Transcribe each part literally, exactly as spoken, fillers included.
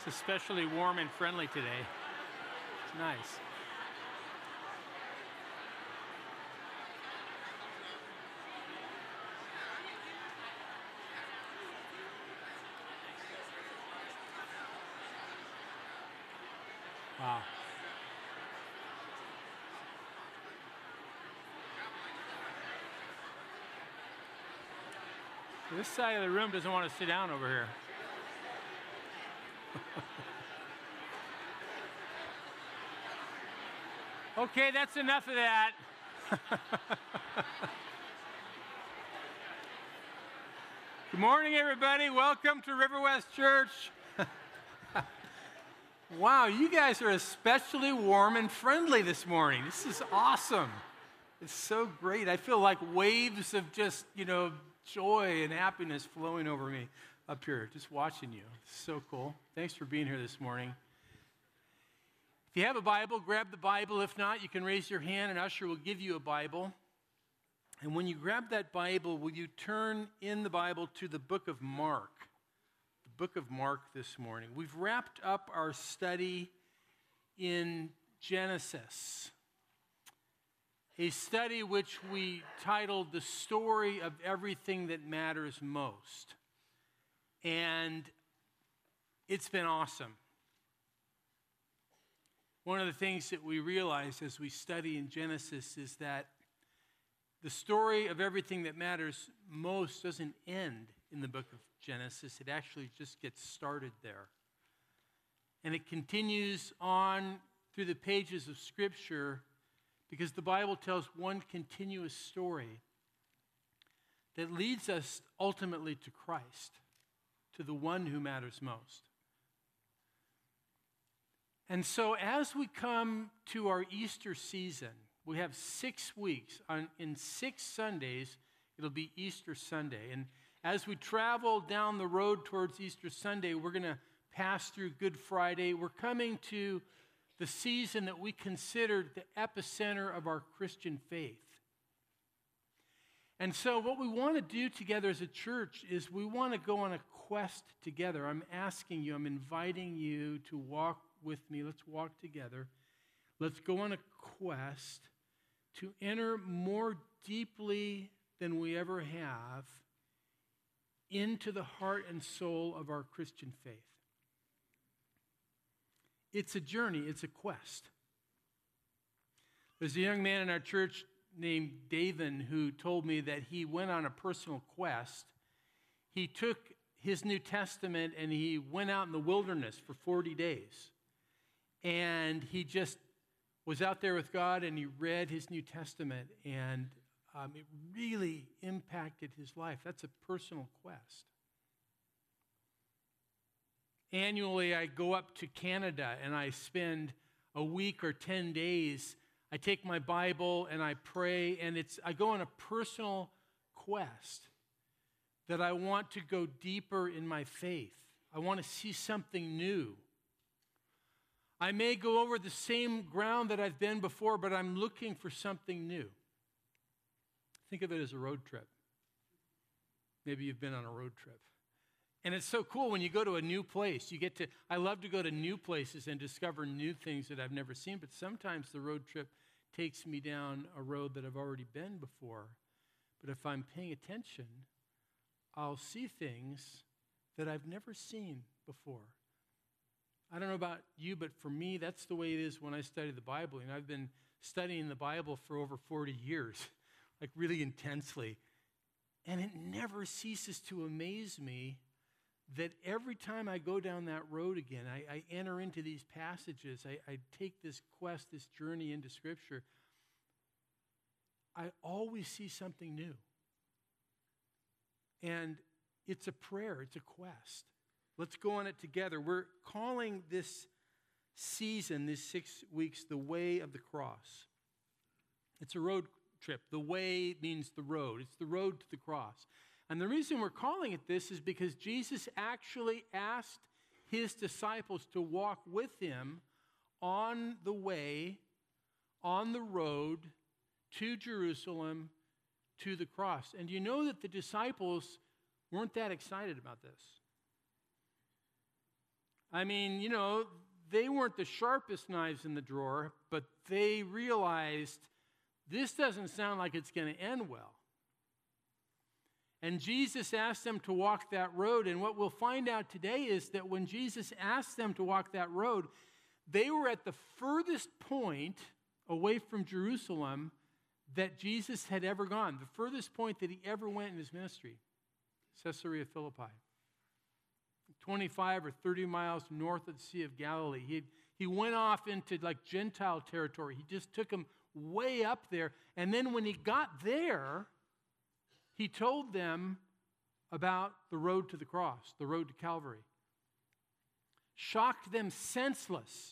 especially warm and friendly today. It's nice. Wow. This side of the room doesn't want to sit down over here. Okay, that's enough of that. Good morning, everybody. Welcome to River West Church. Wow, you guys are especially warm and friendly this morning. This is awesome. It's so great. I feel like waves of just, you know, joy and happiness flowing over me up here, just watching you. It's so cool. Thanks for being here this morning. If you have a Bible, grab the Bible. If not, you can raise your hand and Usher will give you a Bible. And when you grab that Bible, will you turn in the Bible to the book of Mark? The book of Mark this morning. We've wrapped up our study in Genesis, a study which we titled The Story of Everything That Matters Most. And it's been awesome. One of the things that we realize as we study in Genesis is that the story of everything that matters most doesn't end in the book of Genesis. It actually just gets started there. And it continues on through the pages of Scripture because the Bible tells one continuous story that leads us ultimately to Christ, to the one who matters most. And so as we come to our Easter season, we have six weeks. On, in six Sundays, it'll be Easter Sunday. And as we travel down the road towards Easter Sunday, we're going to pass through Good Friday. We're coming to the season that we considered the epicenter of our Christian faith. And so what we want to do together as a church is we want to go on a quest together. I'm asking you, I'm inviting you to walk with me. Let's walk together. Let's go on a quest to enter more deeply than we ever have into the heart and soul of our Christian faith. It's a journey. It's a quest. There's a young man in our church named David who told me that he went on a personal quest. He took his New Testament and he went out in the wilderness for forty days. And he just was out there with God and he read his New Testament and um, it really impacted his life. That's a personal quest. Annually, I go up to Canada and I spend a week or ten days. I take my Bible and I pray, and it's I go on a personal quest that I want to go deeper in my faith. I want to see something new. I may go over the same ground that I've been before, but I'm looking for something new. Think of it as a road trip. Maybe you've been on a road trip. And it's so cool when you go to a new place. You get to, I love to go to new places and discover new things that I've never seen, but sometimes the road trip takes me down a road that I've already been before. But if I'm paying attention, I'll see things that I've never seen before. I don't know about you, but for me, that's the way it is when I study the Bible. And I've been studying the Bible for over forty years, like really intensely. And it never ceases to amaze me that every time I go down that road again, I, I enter into these passages, I, I take this quest, this journey into Scripture, I always see something new. And it's a prayer, it's a quest. Let's go on it together. We're calling this season, these six weeks, the way of the cross. It's a road trip. The way means the road. It's the road to the cross. And the reason we're calling it this is because Jesus actually asked his disciples to walk with him on the way, on the road to Jerusalem, to the cross. And you know that the disciples weren't that excited about this. I mean, you know, they weren't the sharpest knives in the drawer, but they realized this doesn't sound like it's going to end well. And Jesus asked them to walk that road. And what we'll find out today is that when Jesus asked them to walk that road, they were at the furthest point away from Jerusalem that Jesus had ever gone, the furthest point that he ever went in his ministry, Caesarea Philippi. twenty-five or thirty miles north of the Sea of Galilee. He, he went off into like Gentile territory. He just took them way up there. And then when he got there, he told them about the road to the cross, the road to Calvary. Shocked them senseless.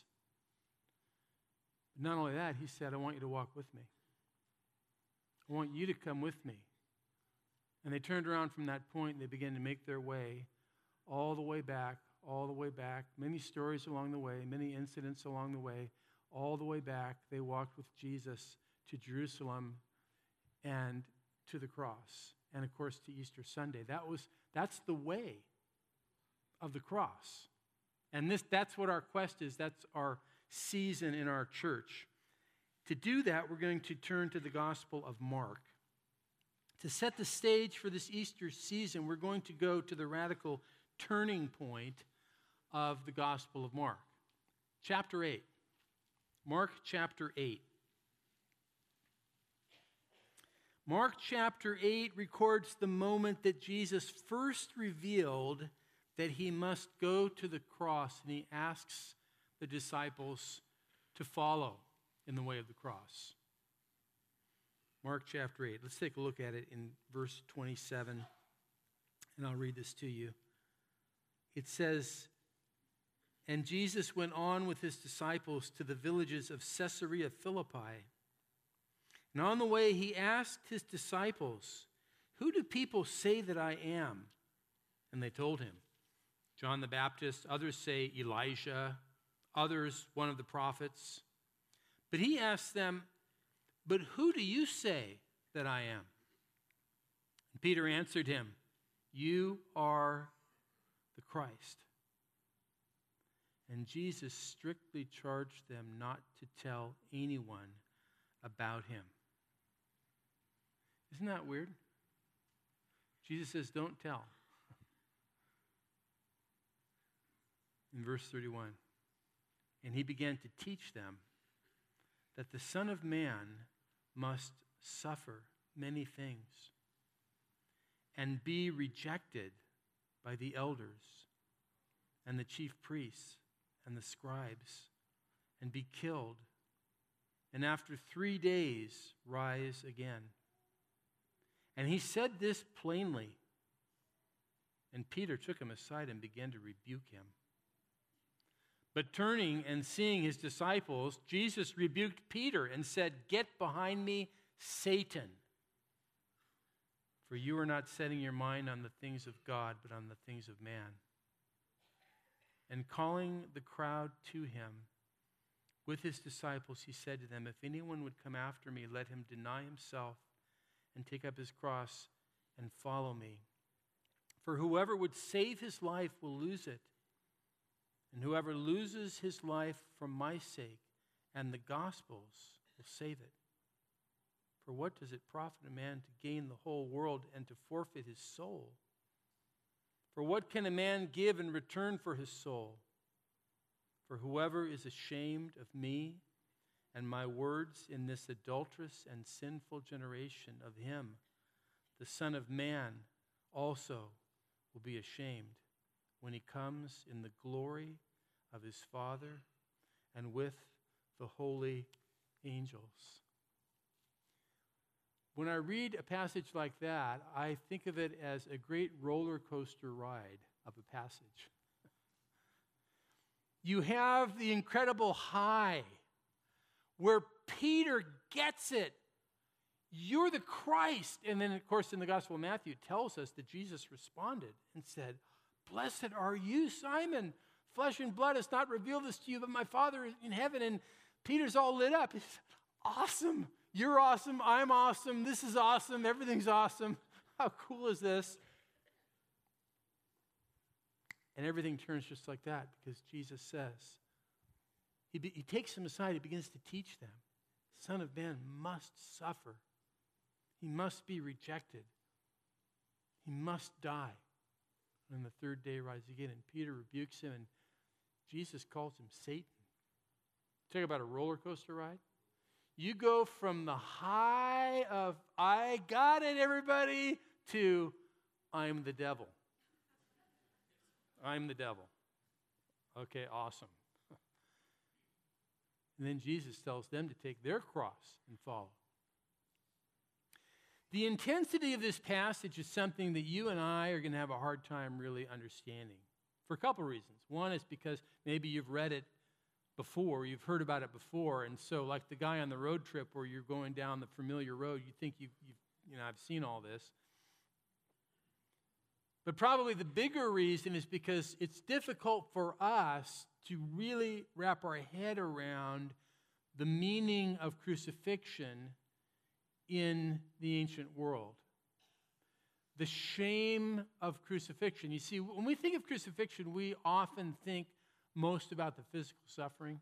Not only that, he said, I want you to walk with me. I want you to come with me. And they turned around from that point and they began to make their way all the way back, all the way back. Many stories along the way, many incidents along the way. All the way back, they walked with Jesus to Jerusalem and to the cross. And of course, to Easter Sunday. That was, that's the way of the cross. And this, that's what our quest is. That's our season in our church. To do that, we're going to turn to the Gospel of Mark. To set the stage for this Easter season, we're going to go to the radical turning point of the Gospel of Mark. Chapter eight. Mark chapter eight. Mark chapter eight records the moment that Jesus first revealed that he must go to the cross, and he asks the disciples to follow in the way of the cross. Mark chapter eight. Let's take a look at it in verse twenty-seven, and I'll read this to you. It says, and Jesus went on with his disciples to the villages of Caesarea Philippi. And on the way he asked his disciples, who do people say that I am? And they told him, John the Baptist, others say Elijah, others one of the prophets. But he asked them, but who do you say that I am? And Peter answered him, you are the Christ. And Jesus strictly charged them not to tell anyone about him. Isn't that weird? Jesus says, don't tell. In verse thirty-one, and he began to teach them that the Son of Man must suffer many things and be rejected by the elders and the chief priests and the scribes and be killed, and after three days rise again. And he said this plainly, and Peter took him aside and began to rebuke him. But turning and seeing his disciples, Jesus rebuked Peter and said, get behind me, Satan. For you are not setting your mind on the things of God, but on the things of man. And calling the crowd to him with his disciples, he said to them, if anyone would come after me, let him deny himself and take up his cross and follow me. For whoever would save his life will lose it. And whoever loses his life for my sake and the gospel's will save it. For what does it profit a man to gain the whole world and to forfeit his soul? For what can a man give in return for his soul? For whoever is ashamed of me and my words in this adulterous and sinful generation, of him the Son of Man also will be ashamed when he comes in the glory of his Father and with the holy angels. When I read a passage like that, I think of it as a great roller coaster ride of a passage. You have the incredible high where Peter gets it. You're the Christ. And then, of course, in the Gospel of Matthew, it tells us that Jesus responded and said, blessed are you, Simon. Flesh and blood has not revealed this to you, but my Father in heaven. And Peter's all lit up. He's awesome. You're awesome. I'm awesome. This is awesome. Everything's awesome. How cool is this? And everything turns just like that because Jesus says, he, be, he takes them aside, he begins to teach them. The Son of Man must suffer. He must be rejected. He must die. And the third day rise again. And Peter rebukes him, and Jesus calls him Satan. Talk about a roller coaster ride. You go from the high of, I got it, everybody, to, I'm the devil. I'm the devil. Okay, awesome. And then Jesus tells them to take their cross and follow. The intensity of this passage is something that you and I are going to have a hard time really understanding for a couple reasons. One is because maybe you've read it before, you've heard about it before, and so like the guy on the road trip where you're going down the familiar road, you think you've, you've you know, I've seen all this. But probably the bigger reason is because it's difficult for us to really wrap our head around the meaning of crucifixion in the ancient world. The shame of crucifixion. You see, when we think of crucifixion, we often think most about the physical suffering.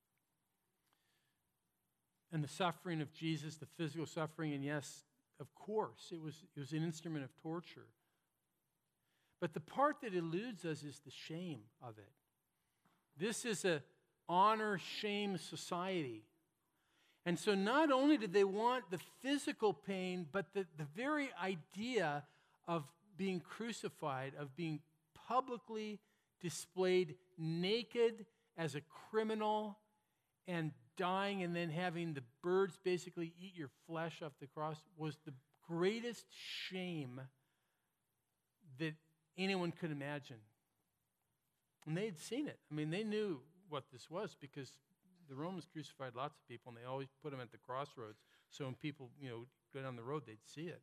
And the suffering of Jesus, the physical suffering, and yes, of course, it was, it was an instrument of torture. But the part that eludes us is the shame of it. This is an honor-shame society. And so not only did they want the physical pain, but the, the very idea of being crucified, of being publicly displayed naked as a criminal and dying and then having the birds basically eat your flesh off the cross was the greatest shame that anyone could imagine. And they had seen it. I mean, they knew what this was because the Romans crucified lots of people, and they always put them at the crossroads. So when people, you know, go down the road, they'd see it.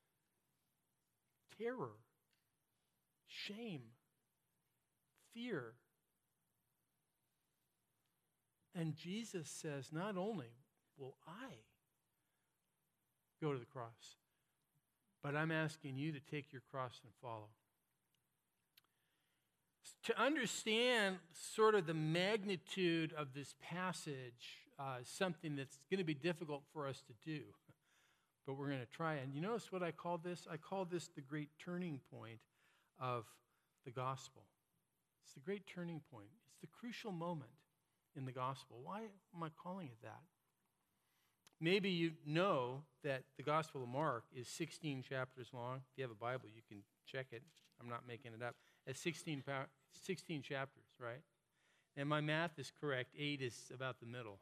Terror, shame, fear. And Jesus says, not only will I go to the cross, but I'm asking you to take your cross and follow. To understand sort of the magnitude of this passage uh, is something that's going to be difficult for us to do, but we're going to try. And you notice what I call this? I call this the great turning point of the gospel. It's the great turning point. It's the crucial moment in the gospel. Why am I calling it that? Maybe you know that the Gospel of Mark is sixteen chapters long. If you have a Bible, you can check it. I'm not making it up. It's sixteen, sixteen chapters, right? And my math is correct. Eight is about the middle.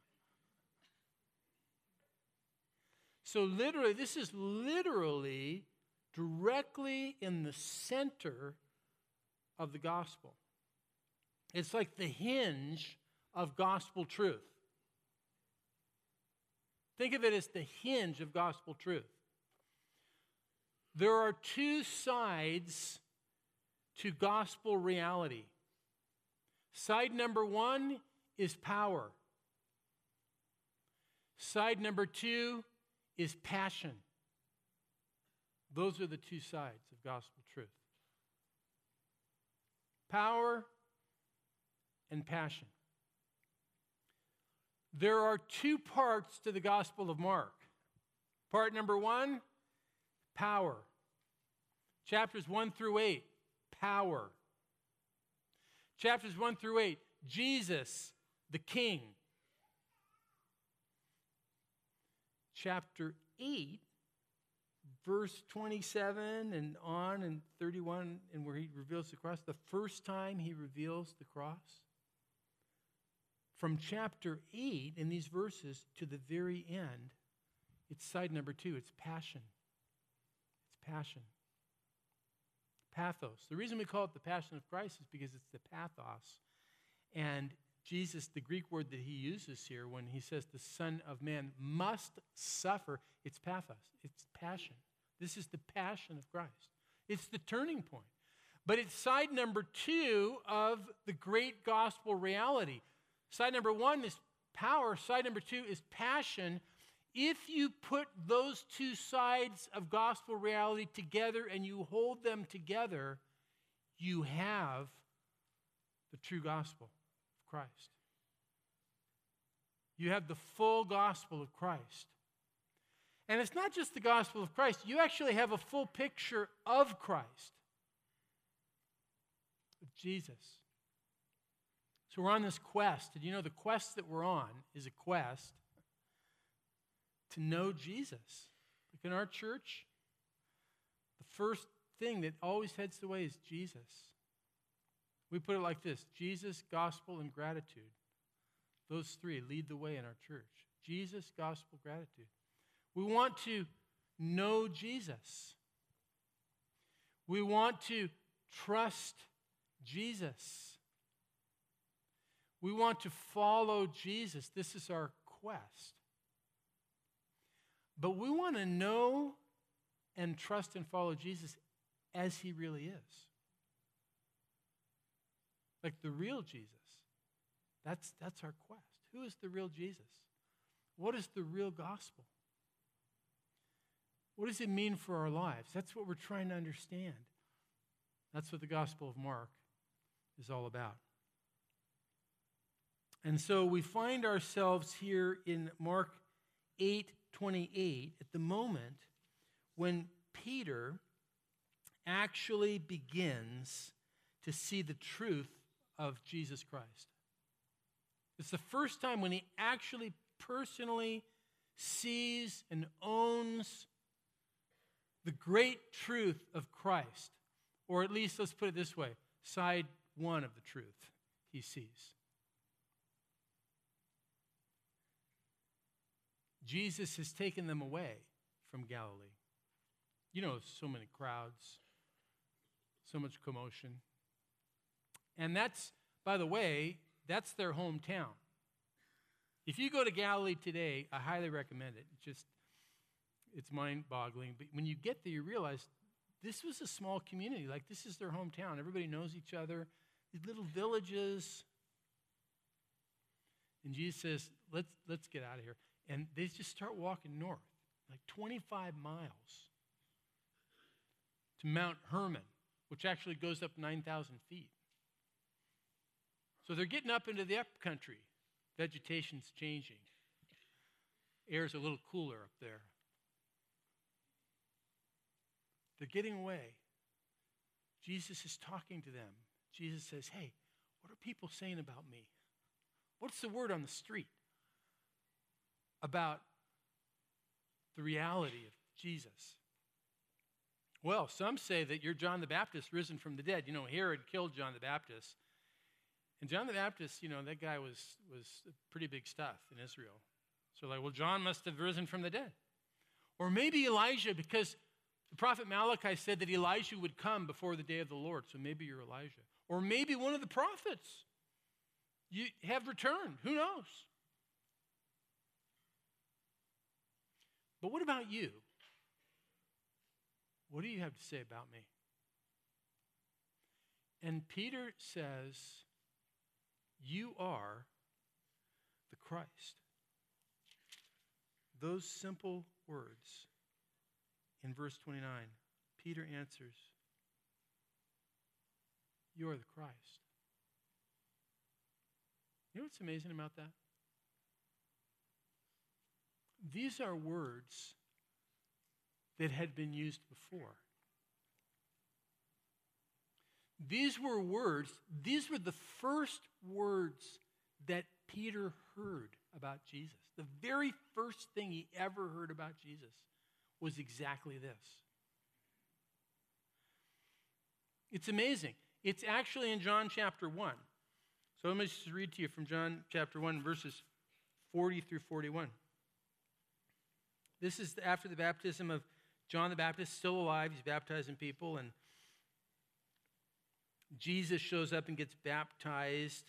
So literally, this is literally directly in the center of the gospel. It's like the hinge of gospel truth. Think of it as the hinge of gospel truth. There are two sides to gospel reality. Side number one is power. Side number two is passion. Those are the two sides of gospel truth. Power and passion. There are two parts to the Gospel of Mark. Part number one, power. Chapters one through eight, power. Chapters one through eight, Jesus, the King. Chapter eight, verse twenty-seven and on and thirty-one, and where he reveals the cross, the first time he reveals the cross. From chapter eight, in these verses, to the very end, it's side number two. It's passion. It's passion. Pathos. The reason we call it the Passion of Christ is because it's the pathos. And Jesus, the Greek word that he uses here when he says the Son of Man must suffer, it's pathos. It's passion. This is the passion of Christ. It's the turning point. But it's side number two of the great gospel reality. Side number one is power. Side number two is passion. If you put those two sides of gospel reality together and you hold them together, you have the true gospel of Christ. You have the full gospel of Christ. And it's not just the gospel of Christ. You actually have a full picture of Christ, of Jesus. So we're on this quest. And you know, the quest that we're on is a quest to know Jesus. Like in our church, the first thing that always heads the way is Jesus. We put it like this: Jesus, gospel, and gratitude. Those three lead the way in our church. Jesus, gospel, gratitude. We want to know Jesus. We want to trust Jesus. We want to follow Jesus. This is our quest. But we want to know and trust and follow Jesus as he really is. Like the real Jesus. That's, that's our quest. Who is the real Jesus? What is the real gospel? What does it mean for our lives? That's what we're trying to understand. That's what the Gospel of Mark is all about. And so we find ourselves here in Mark eight twenty-eight at the moment when Peter actually begins to see the truth of Jesus Christ. It's the first time when he actually personally sees and owns the great truth of Christ. Or at least, let's put it this way, side one of the truth he sees. Jesus has taken them away from Galilee. You know, so many crowds, so much commotion. And that's, by the way, that's their hometown. If you go to Galilee today, I highly recommend it. It's just, it's mind-boggling. But when you get there, you realize this was a small community. Like, this is their hometown. Everybody knows each other. These little villages. And Jesus says, let's, let's get out of here. And they just start walking north, like twenty-five miles to Mount Hermon, which actually goes up nine thousand feet. So they're getting up into the upcountry. Vegetation's changing. Air's a little cooler up there. They're getting away. Jesus is talking to them. Jesus says, hey, what are people saying about me? What's the word on the street about the reality of Jesus? Well, some say that you're John the Baptist risen from the dead. You know, Herod killed John the Baptist. And John the Baptist, you know, that guy was, was pretty big stuff in Israel. So like, well, John must have risen from the dead. Or maybe Elijah, because the prophet Malachi said that Elijah would come before the day of the Lord. So maybe you're Elijah. Or maybe one of the prophets you have returned. Who knows? But what about you? What do you have to say about me? And Peter says, you are the Christ. Those simple words in verse twenty-nine, Peter answers, you are the Christ. You know what's amazing about that? These are words that had been used before. These were words, these were the first words that Peter heard about Jesus. The very first thing he ever heard about Jesus was exactly this. It's amazing. It's actually in John chapter one. So let me just read to you from John chapter one, verses forty through forty-one. This is after the baptism of John the Baptist, still alive. He's baptizing people, and Jesus shows up and gets baptized.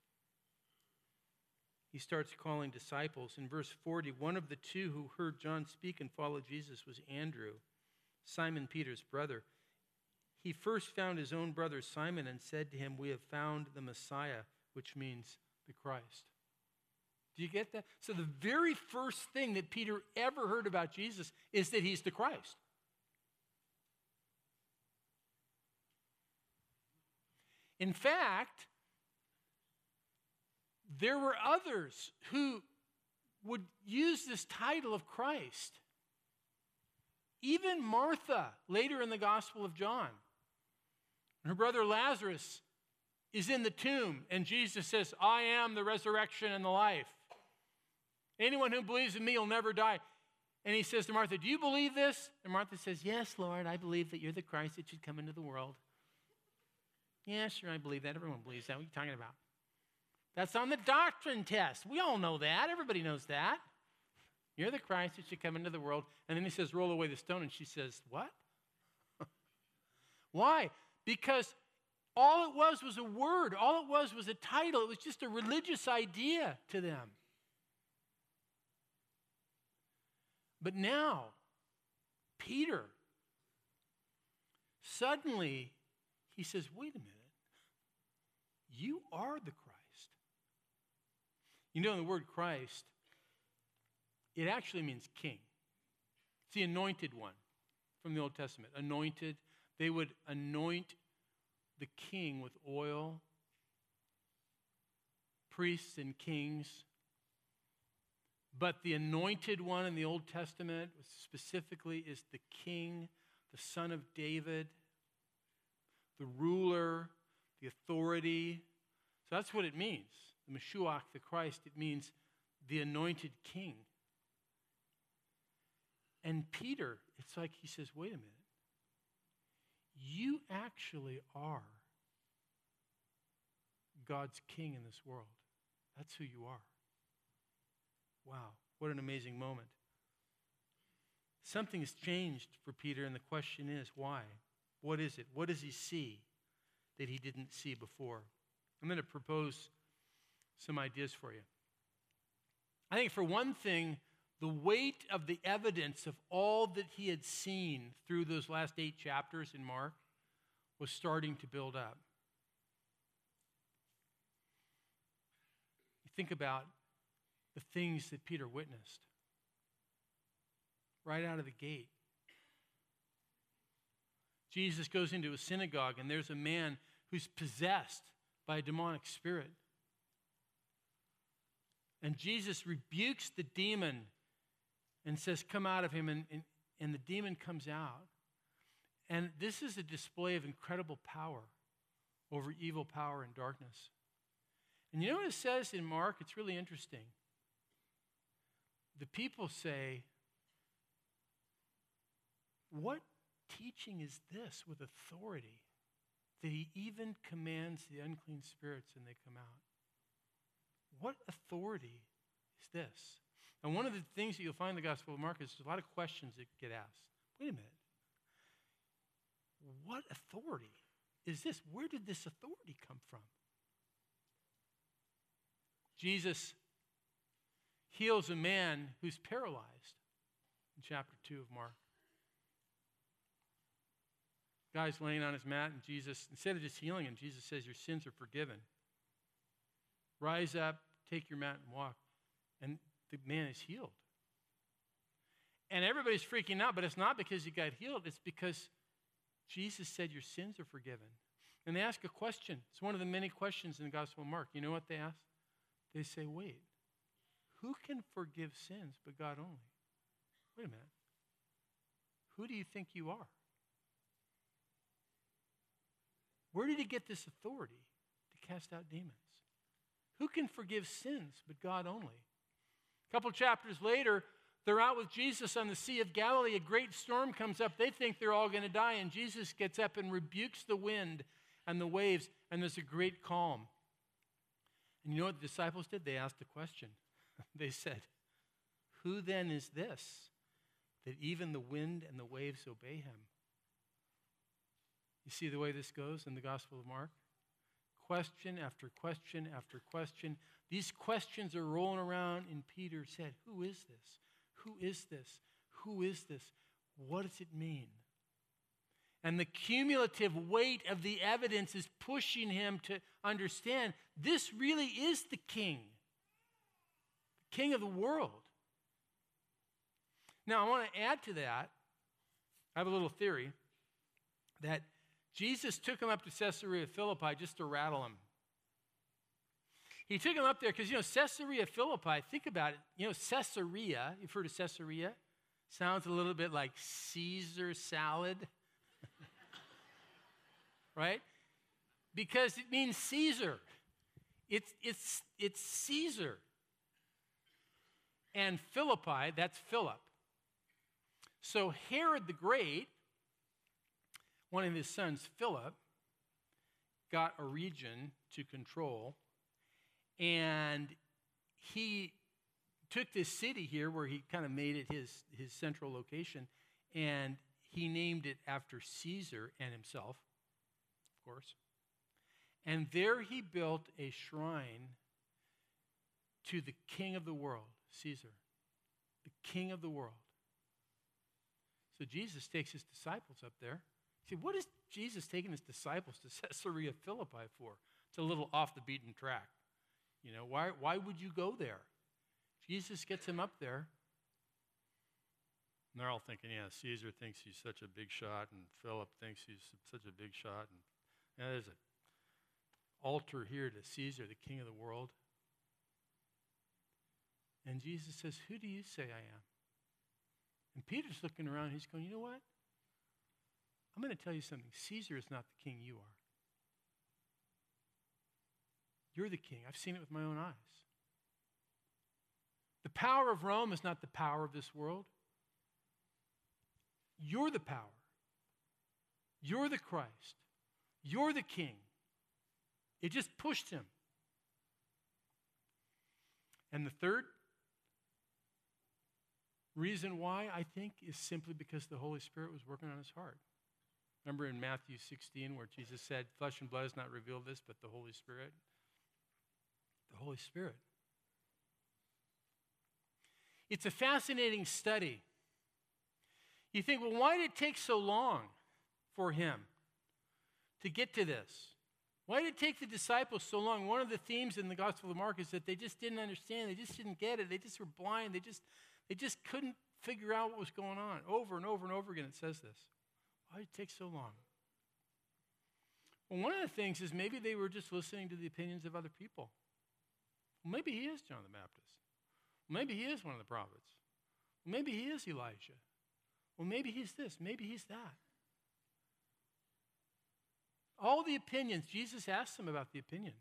He starts calling disciples. In verse forty, one of the two who heard John speak and followed Jesus was Andrew, Simon Peter's brother. He first found his own brother Simon and said to him, we have found the Messiah, which means the Christ. Do you get that? So the very first thing that Peter ever heard about Jesus is that he's the Christ. In fact, there were others who would use this title of Christ. Even Martha, later in the Gospel of John. Her brother Lazarus is in the tomb, and Jesus says, I am the resurrection and the life. Anyone who believes in me will never die. And he says to Martha, do you believe this? And Martha says, yes, Lord, I believe that you're the Christ that should come into the world. Yeah, sure, I believe that. Everyone believes that. What are you talking about? That's on the doctrine test. We all know that. Everybody knows that. You're the Christ that should come into the world. And then he says, roll away the stone. And she says, what? Why? Because all it was was a word. All it was was a title. It was just a religious idea to them. But now, Peter, suddenly, he says, wait a minute. You are the Christ. You know, the word Christ, it actually means king. It's the anointed one from the Old Testament. Anointed. They would anoint the king with oil. Priests and kings. But the anointed one in the Old Testament specifically is the king, the son of David, the ruler, the authority. So that's what it means. The Mashiach, the Christ, it means the anointed king. And Peter, it's like he says, wait a minute. You actually are God's king in this world. That's who you are. Wow, what an amazing moment. Something has changed for Peter, and the question is, why? What is it? What does he see that he didn't see before? I'm going to propose some ideas for you. I think for one thing, the weight of the evidence of all that he had seen through those last eight chapters in Mark was starting to build up. You think about the things that Peter witnessed right out of the gate. Jesus goes into a synagogue, and there's a man who's possessed by a demonic spirit. And Jesus rebukes the demon and says, come out of him, and, and, and the demon comes out. And this is a display of incredible power over evil power and darkness. And you know what it says in Mark? It's really interesting. The people say, what teaching is this with authority that he even commands the unclean spirits and they come out? What authority is this? And one of the things that you'll find in the Gospel of Mark is there's a lot of questions that get asked. Wait a minute. What authority is this? Where did this authority come from? Jesus heals a man who's paralyzed in chapter two of Mark. Guy's laying on his mat, and Jesus, instead of just healing him, Jesus says, your sins are forgiven. Rise up, take your mat, and walk. And the man is healed. And everybody's freaking out, but it's not because he got healed. It's because Jesus said your sins are forgiven. And they ask a question. It's one of the many questions in the Gospel of Mark. You know what they ask? They say, wait, who can forgive sins but God only? Wait a minute. Who do you think you are? Where did he get this authority to cast out demons? Who can forgive sins but God only? A couple chapters later, they're out with Jesus on the Sea of Galilee. A great storm comes up. They think they're all going to die, and Jesus gets up and rebukes the wind and the waves, and there's a great calm. And you know what the disciples did? They asked a question. They said, who then is this that even the wind and the waves obey him? You see the way this goes in the Gospel of Mark? Question after question after question. These questions are rolling around in Peter's head. Who is this? Who is this? Who is this? What does it mean? And the cumulative weight of the evidence is pushing him to understand this really is the king, the king of the world. Now, I want to add to that, I have a little theory that Jesus took him up to Caesarea Philippi just to rattle him. He took him up there because, you know, Caesarea Philippi, think about it. You know, Caesarea, you've heard of Caesarea? Sounds a little bit like Caesar salad. Right? Because it means Caesar. It's, it's, it's Caesar. And Philippi, that's Philip. So Herod the Great, one of his sons, Philip, got a region to control. And he took this city here where he kind of made it his, his central location, and he named it after Caesar and himself, of course. And there he built a shrine to the king of the world, Caesar, the king of the world. So Jesus takes his disciples up there. See, what is Jesus taking his disciples to Caesarea Philippi for? It's a little off the beaten track. You know, why, why would you go there? Jesus gets him up there. And they're all thinking, yeah, Caesar thinks he's such a big shot, and Philip thinks he's such a big shot. And yeah, there's an altar here to Caesar, the king of the world. And Jesus says, who do you say I am? And Peter's looking around, he's going, you know what? I'm going to tell you something. Caesar is not the king you are. You're the king. I've seen it with my own eyes. The power of Rome is not the power of this world. You're the power. You're the Christ. You're the king. It just pushed him. And the third reason why, I think, is simply because the Holy Spirit was working on his heart. Remember in Matthew sixteen where Jesus said, flesh and blood has not revealed this, but the Holy Spirit? The Holy Spirit. It's a fascinating study. You think, well, why did it take so long for him to get to this? Why did it take the disciples so long? One of the themes in the Gospel of Mark is that they just didn't understand. They just didn't get it. They just were blind. They just, they just couldn't figure out what was going on. Over and over and over again it says this. Why did it take so long? Well, one of the things is maybe they were just listening to the opinions of other people. Well, maybe he is John the Baptist. Well, maybe he is one of the prophets. Well, maybe he is Elijah. Well, maybe he's this. Maybe he's that. All the opinions, Jesus asked them about the opinions.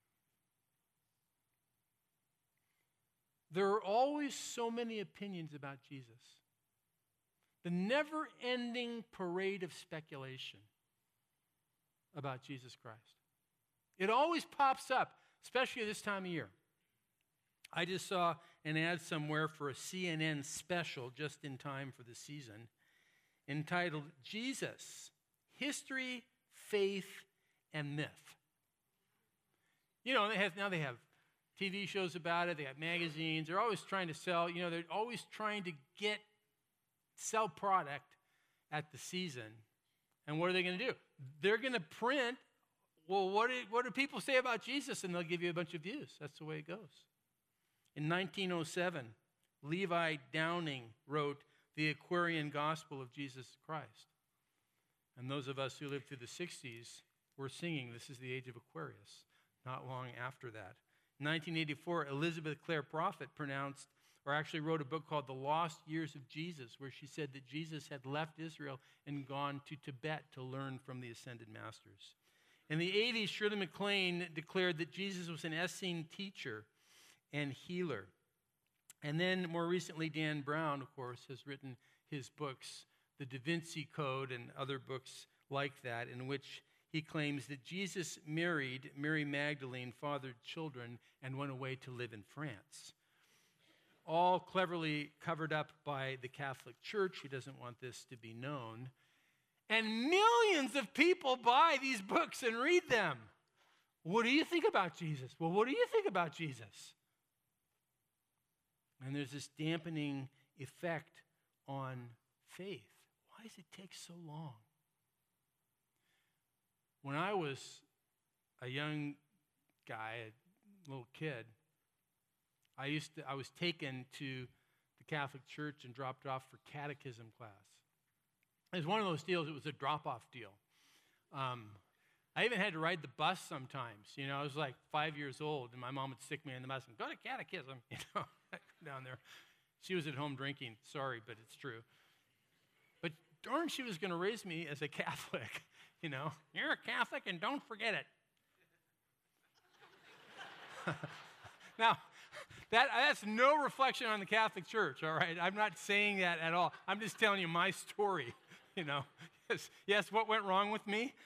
There are always so many opinions about Jesus. The never-ending parade of speculation about Jesus Christ. It always pops up, especially this time of year. I just saw an ad somewhere for a C N N special just in time for the season entitled Jesus, History, Faith, and Myth. You know, they have, now they have T V shows about it. They have magazines. They're always trying to sell, you know, they're always trying to get, sell product at the season. And what are they going to do? They're going to print, well, what do, what do people say about Jesus? And they'll give you a bunch of views. That's the way it goes. In nineteen oh seven, Levi Downing wrote The Aquarian Gospel of Jesus Christ. And those of us who lived through the sixties were singing, this is the age of Aquarius, not long after that. In nineteen eighty-four, Elizabeth Clare Prophet pronounced, or actually wrote a book called The Lost Years of Jesus, where she said that Jesus had left Israel and gone to Tibet to learn from the ascended masters. In the eighties, Shirley MacLaine declared that Jesus was an Essene teacher and healer. And then more recently, Dan Brown, of course, has written his books, The Da Vinci Code and other books like that, in which he claims that Jesus married Mary Magdalene, fathered children, and went away to live in France. All cleverly covered up by the Catholic Church, who doesn't want this to be known. And millions of people buy these books and read them. What do you think about Jesus? Well, what do you think about Jesus? And there's this dampening effect on faith. Why does it take so long? When I was a young guy, a little kid, I used to, I was taken to the Catholic Church and dropped off for catechism class. It was one of those deals, it was a drop-off deal. Um, I even had to ride the bus sometimes. You know, I was like five years old, and my mom would stick me in the bus and go to catechism, you know, down there. She was at home drinking. Sorry, but it's true. But darn, she was going to raise me as a Catholic. You know, you're a Catholic and don't forget it. Now, that, that's no reflection on the Catholic Church, all right? I'm not saying that at all. I'm just telling you my story, you know. Yes, yes, what went wrong with me?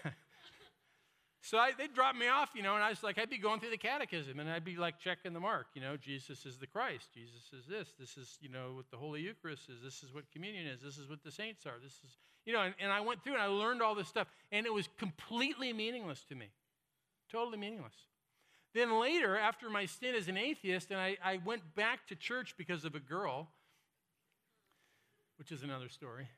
So I, they'd drop me off, you know, and I was like, I'd be going through the catechism, and I'd be like checking the mark, you know, Jesus is the Christ, Jesus is this, this is, you know, what the Holy Eucharist is, this is what communion is, this is what the saints are, this is, you know, and, and I went through and I learned all this stuff, and it was completely meaningless to me, totally meaningless. Then later, after my stint as an atheist, and I, I went back to church because of a girl, which is another story.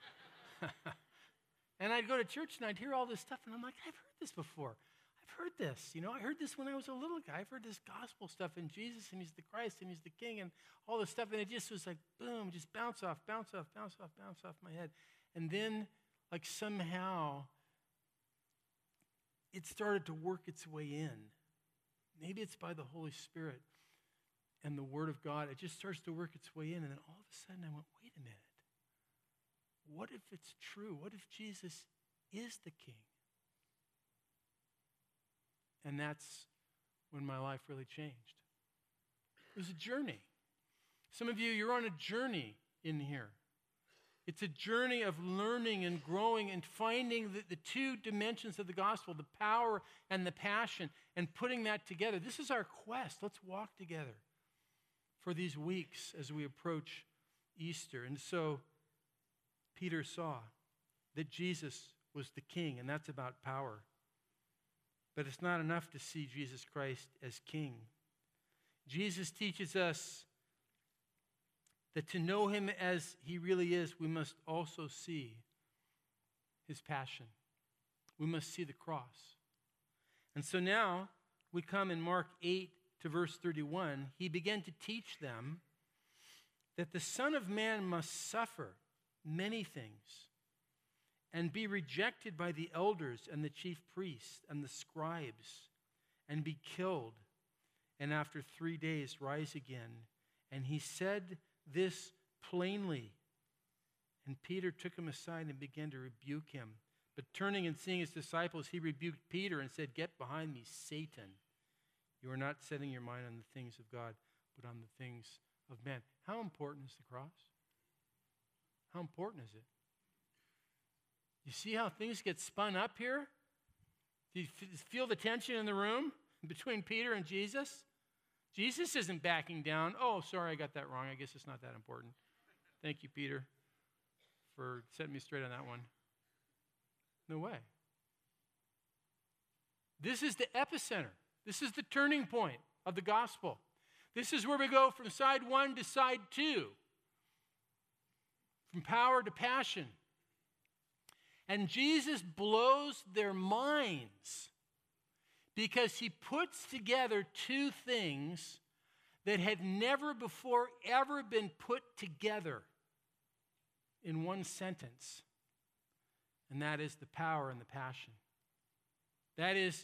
And I'd go to church and I'd hear all this stuff, and I'm like, I've heard this before. I've heard this. You know, I heard this when I was a little guy. I've heard this gospel stuff, and Jesus, and he's the Christ, and he's the King, and all this stuff. And it just was like, boom, just bounce off, bounce off, bounce off, bounce off my head. And then, like, somehow, it started to work its way in. Maybe it's by the Holy Spirit and the Word of God. It just starts to work its way in, and then all of a sudden I went, wait a minute. What if it's true? What if Jesus is the King? And that's when my life really changed. It was a journey. Some of you, you're on a journey in here. It's a journey of learning and growing and finding the, the two dimensions of the gospel, the power and the passion, and putting that together. This is our quest. Let's walk together for these weeks as we approach Easter. And so Peter saw that Jesus was the King, and that's about power. But it's not enough to see Jesus Christ as King. Jesus teaches us that to know him as he really is, we must also see his passion. We must see the cross. And so now we come in Mark eight to verse thirty-one. He began to teach them that the Son of Man must suffer many things and be rejected by the elders and the chief priests and the scribes and be killed, and after three days rise again. And he said this plainly. And Peter took him aside and began to rebuke him. But turning and seeing his disciples, he rebuked Peter and said, "Get behind me, Satan. You are not setting your mind on the things of God, but on the things of man." How important is the cross? How important is it? You see how things get spun up here? Do you feel the tension in the room between Peter and Jesus? Jesus isn't backing down. Oh, sorry, I got that wrong. I guess it's not that important. Thank you, Peter, for setting me straight on that one. No way. This is the epicenter. This is the turning point of the gospel. This is where we go from side one to side two, from power to passion. And Jesus blows their minds because he puts together two things that had never before ever been put together in one sentence. And that is the power and the passion. That is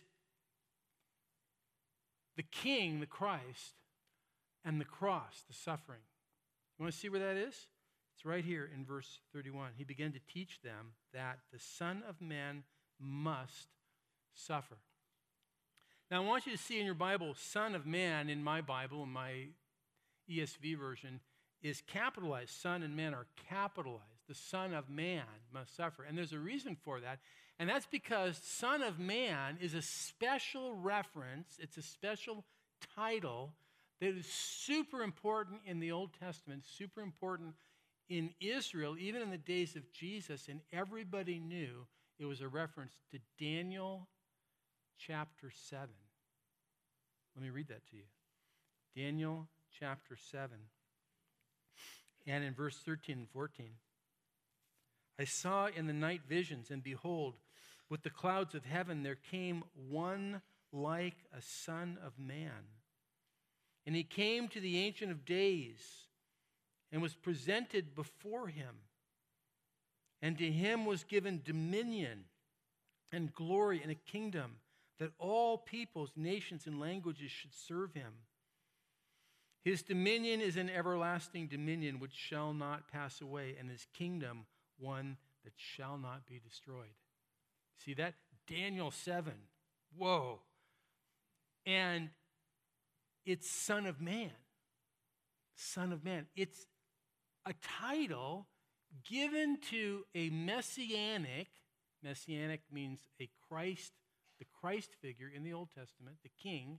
the King, the Christ, and the cross, the suffering. You want to see where that is? It's right here in verse thirty-one. He began to teach them that the Son of Man must suffer. Now, I want you to see in your Bible, Son of Man, in my Bible, in my E S V version, is capitalized. Son and man are capitalized. The Son of Man must suffer. And there's a reason for that. And that's because Son of Man is a special reference. It's a special title that is super important in the Old Testament, super important in Israel, even in the days of Jesus. And everybody knew it was a reference to Daniel chapter seven. Let me read that to you. Daniel chapter seven. And in verse thirteen and fourteen. I saw in the night visions, and behold, with the clouds of heaven there came one like a son of man. And he came to the Ancient of Days and was presented before him. And to him was given dominion and glory and a kingdom, that all peoples, nations, and languages should serve him. His dominion is an everlasting dominion which shall not pass away, and his kingdom one that shall not be destroyed. See that? Daniel seven. Whoa. And it's Son of Man. Son of Man. It's a title given to a messianic, messianic means a Christ, the Christ figure in the Old Testament, the king,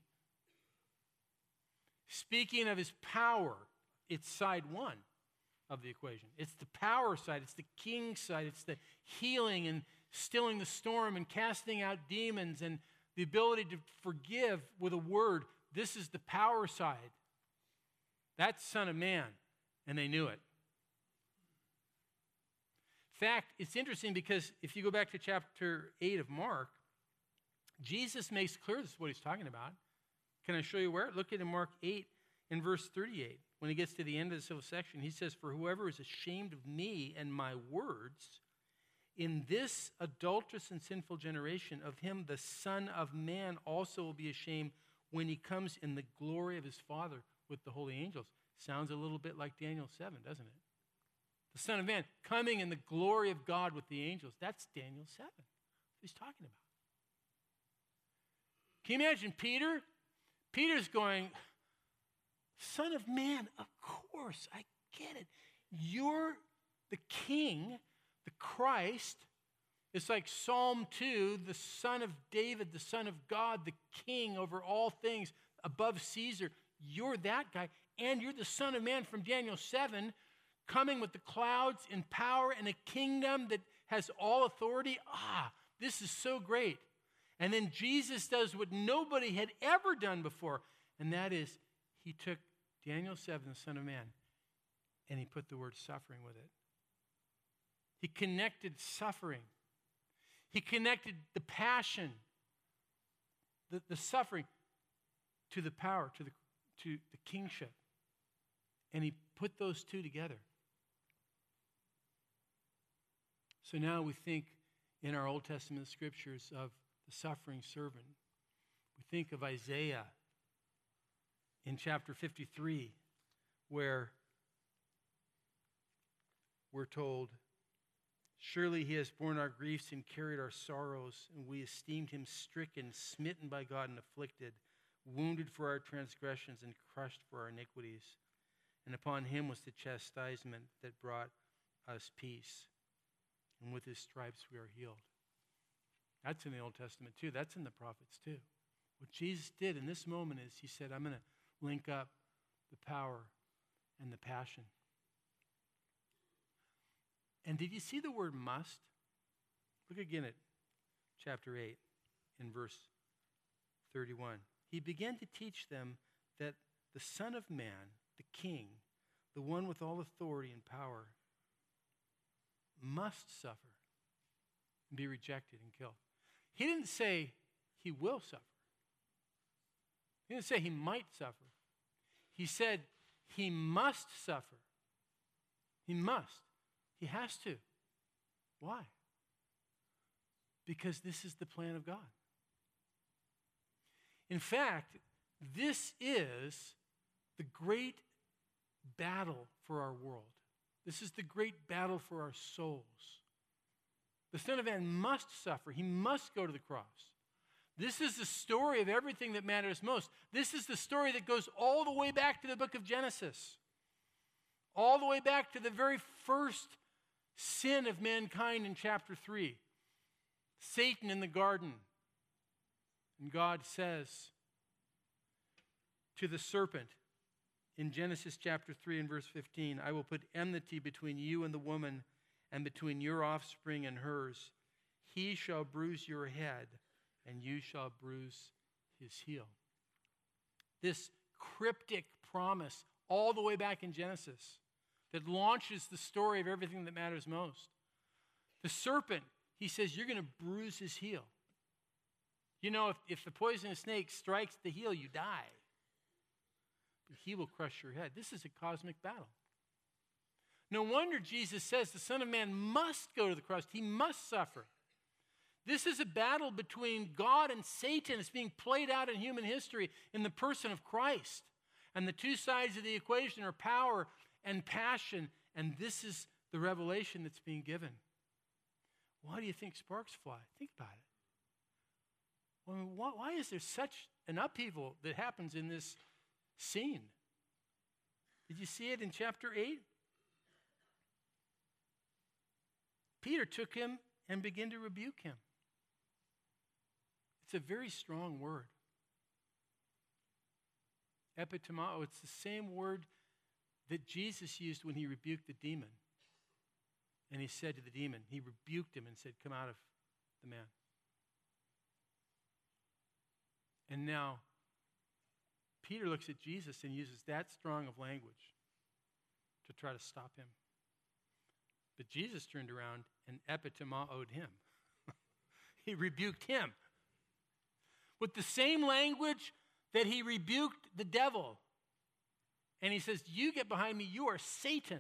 speaking of his power. It's side one of the equation. It's the power side. It's the king side. It's the healing and stilling the storm and casting out demons and the ability to forgive with a word. This is the power side. That's Son of Man, and they knew it. In fact, it's interesting because if you go back to chapter eight of Mark, Jesus makes clear this is what he's talking about. Can I show you where? Look at in Mark eight in verse thirty-eight. When he gets to the end of this little section, he says, "For whoever is ashamed of me and my words, in this adulterous and sinful generation, of him the Son of Man also will be ashamed when he comes in the glory of his Father with the holy angels." Sounds a little bit like Daniel seven, doesn't it? The Son of Man coming in the glory of God with the angels. That's Daniel seven. What he's talking about. Can you imagine Peter? Peter's going, Son of Man, of course, I get it. You're the king, the Christ. It's like Psalm two, the Son of David, the Son of God, the king over all things, above Caesar. You're that guy, and you're the Son of Man from Daniel seven, coming with the clouds in power and a kingdom that has all authority. Ah, this is so great. And then Jesus does what nobody had ever done before, and that is he took Daniel seven, the Son of Man, and he put the word suffering with it. He connected suffering. He connected the passion, the, the suffering, to the power, to the, to the kingship. And he put those two together. So now we think in our Old Testament scriptures of the suffering servant. We think of Isaiah in chapter fifty-three, where we're told, "Surely he has borne our griefs and carried our sorrows, and we esteemed him stricken, smitten by God and afflicted, wounded for our transgressions and crushed for our iniquities. And upon him was the chastisement that brought us peace. And with his stripes we are healed." That's in the Old Testament too. That's in the prophets too. What Jesus did in this moment is he said, I'm going to link up the power and the passion. And did you see the word must? Look again at chapter eight in verse thirty-one. He began to teach them that the Son of Man, the King, the one with all authority and power, must suffer and be rejected and killed. He didn't say he will suffer. He didn't say he might suffer. He said he must suffer. He must. He has to. Why? Because this is the plan of God. In fact, this is the great battle for our world. This is the great battle for our souls. The Son of Man must suffer. He must go to the cross. This is the story of everything that matters most. This is the story that goes all the way back to the book of Genesis. All the way back to the very first sin of mankind in chapter three. Satan in the garden. And God says to the serpent in Genesis chapter three and verse fifteen, "I will put enmity between you and the woman, and between your offspring and hers. He shall bruise your head, and you shall bruise his heel." This cryptic promise all the way back in Genesis that launches the story of everything that matters most. The serpent, he says, you're going to bruise his heel. You know, if, if the poisonous snake strikes the heel, you die. But he will crush your head. This is a cosmic battle. No wonder Jesus says the Son of Man must go to the cross. He must suffer. This is a battle between God and Satan. It's being played out in human history in the person of Christ. And the two sides of the equation are power and passion. And this is the revelation that's being given. Why do you think sparks fly? Think about it. Well, why, why is there such an upheaval that happens in this scene? Did you see it in chapter eight? Peter took him and began to rebuke him. It's a very strong word. Epitomao, it's the same word that Jesus used when he rebuked the demon. And he said to the demon, he rebuked him and said, come out of the man. And now, Peter looks at Jesus and uses that strong of language to try to stop him. But Jesus turned around and epitomao'd him. He rebuked him with the same language that he rebuked the devil. And he says, you get behind me, you are Satan.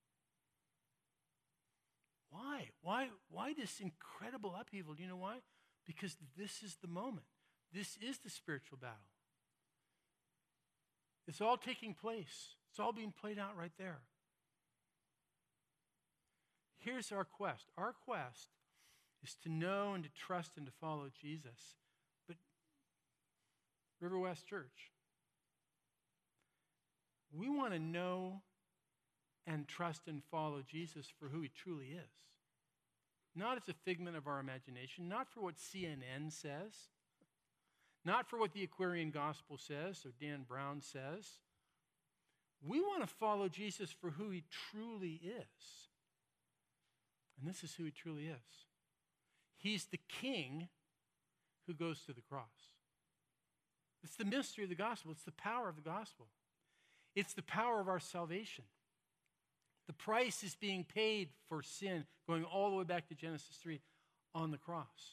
Why? Why, why this incredible upheaval? Do you know why? Because this is the moment. This is the spiritual battle. It's all taking place. It's all being played out right there. Here's our quest. Our quest is to know and to trust and to follow Jesus. But River West Church, we want to know and trust and follow Jesus for who he truly is. Not as a figment of our imagination, not for what C N N says, not for what the Aquarian Gospel says or Dan Brown says. We want to follow Jesus for who he truly is. And this is who he truly is. He's the king who goes to the cross. It's the mystery of the gospel. It's the power of the gospel. It's the power of our salvation. The price is being paid for sin, going all the way back to Genesis three, on the cross.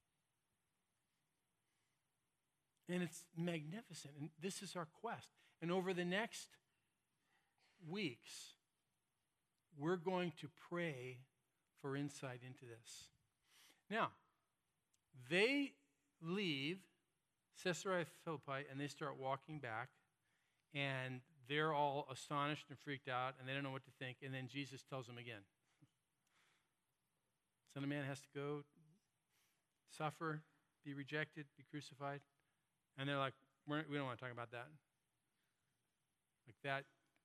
And it's magnificent. And this is our quest. And over the next weeks, we're going to pray for insight into this. Now, they leave Caesarea Philippi and they start walking back, and they're all astonished and freaked out, and they don't know what to think. And then Jesus tells them again, Son of Man has to go, suffer, be rejected, be crucified. And they're like, We're, we don't want to talk about that. Like that,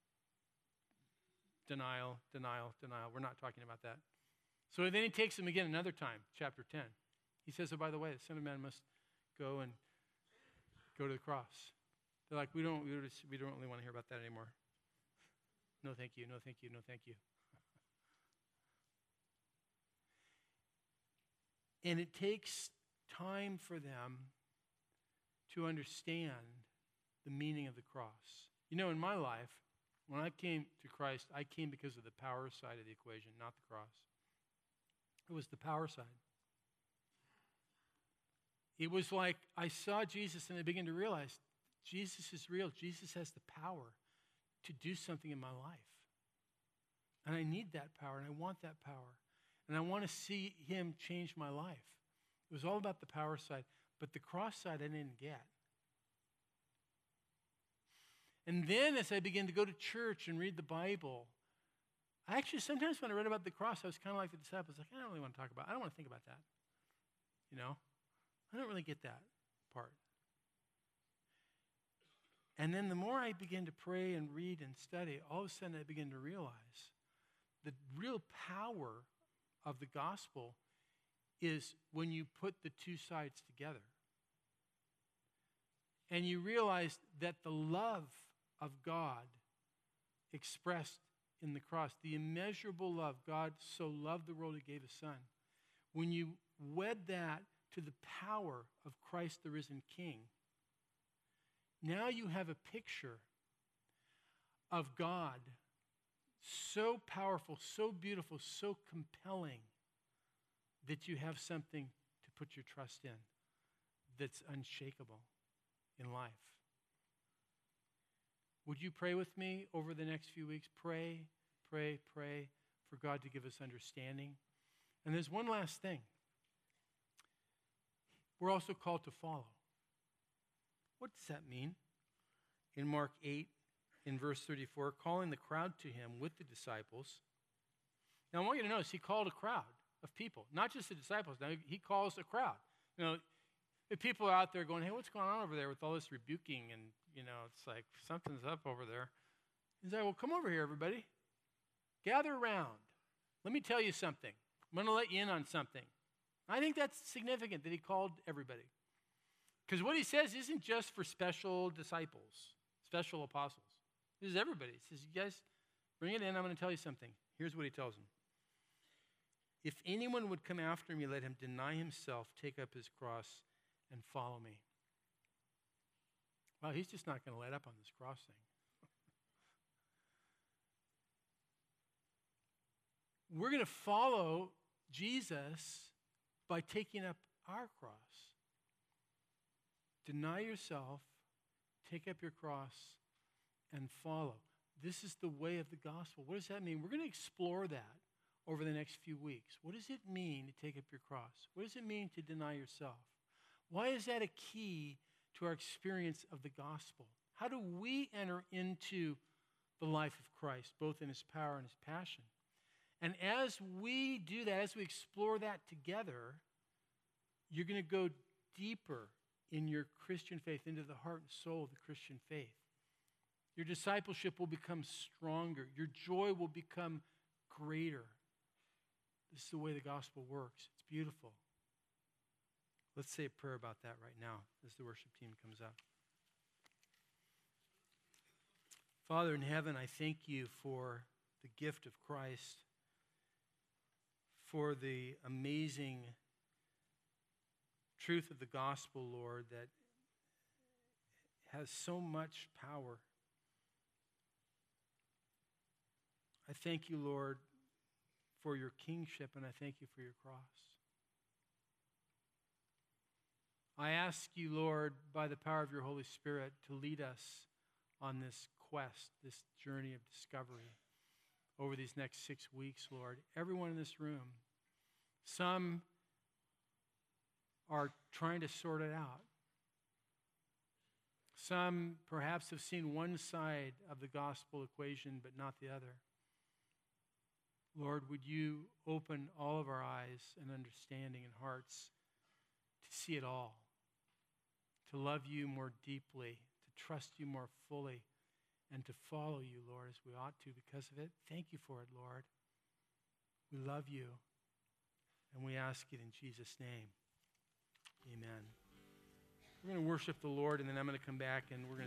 denial, denial, denial. We're not talking about that. So then he takes them again another time, chapter ten. He says, oh, by the way, the Son of Man must go and go to the cross. They're like, we don't, we don't, we don't really want to hear about that anymore. No, thank you, no, thank you, no, thank you. And it takes time for them to understand the meaning of the cross. You know, in my life, when I came to Christ, I came because of the power side of the equation, not the cross. It was the power side. It was like I saw Jesus and I began to realize Jesus is real. Jesus has the power to do something in my life. And I need that power, and I want that power. And I want to see him change my life. It was all about the power side, but the cross side I didn't get. And then as I began to go to church and read the Bible, I actually sometimes when I read about the cross, I was kind of like the disciples, like, I don't really want to talk about it. I don't want to think about that. You know? I don't really get that part. And then the more I began to pray and read and study, all of a sudden I began to realize the real power of the gospel is when you put the two sides together. And you realize that the love of God expressed in the cross, the immeasurable love, God so loved the world he gave his son. When you wed that to the power of Christ the risen King, now you have a picture of God so powerful, so beautiful, so compelling that you have something to put your trust in that's unshakable in life. Would you pray with me over the next few weeks? Pray, pray, pray for God to give us understanding. And there's one last thing. we're also called to follow. What does that mean? In Mark eight, in verse thirty-four, calling the crowd to him with the disciples. Now, I want you to notice he called a crowd of people, not just the disciples. Now, he calls a crowd. You know, if people are out there going, hey, what's going on over there with all this rebuking? And, you know, it's like something's up over there. He's like, well, come over here, everybody. Gather around. Let me tell you something. I'm going to let you in on something. I think that's significant that he called everybody. Because what he says isn't just for special disciples, special apostles. This is everybody. He says, you guys, bring it in. I'm going to tell you something. Here's what he tells them. If anyone would come after me, let him deny himself, take up his cross, and follow me. Well, he's just not going to let up on this cross thing. We're going to follow Jesus by taking up our cross. Deny yourself, take up your cross, and follow. This is the way of the gospel. What does that mean? We're going to explore that over the next few weeks. What does it mean to take up your cross? What does it mean to deny yourself? Why is that a key to our experience of the gospel? How do we enter into the life of Christ, both in his power and his passion? And as we do that, as we explore that together, you're going to go deeper in your Christian faith, into the heart and soul of the Christian faith. Your discipleship will become stronger. Your joy will become greater. This is the way the gospel works. It's beautiful. Let's say a prayer about that right now as the worship team comes up. Father in heaven, I thank you for the gift of Christ, for the amazing truth of the gospel, Lord, that has so much power. I thank you, Lord, for your kingship, and I thank you for your cross. I ask you, Lord, by the power of your Holy Spirit, to lead us on this quest, this journey of discovery over these next six weeks, Lord. Everyone in this room, some are trying to sort it out. Some perhaps have seen one side of the gospel equation, but not the other. Lord, would you open all of our eyes and understanding and hearts to see it all, to love you more deeply, to trust you more fully, and to follow you, Lord, as we ought to because of it. Thank you for it, Lord. We love you, and we ask it in Jesus' name. Amen. We're going to worship the Lord, and then I'm going to come back and we're going to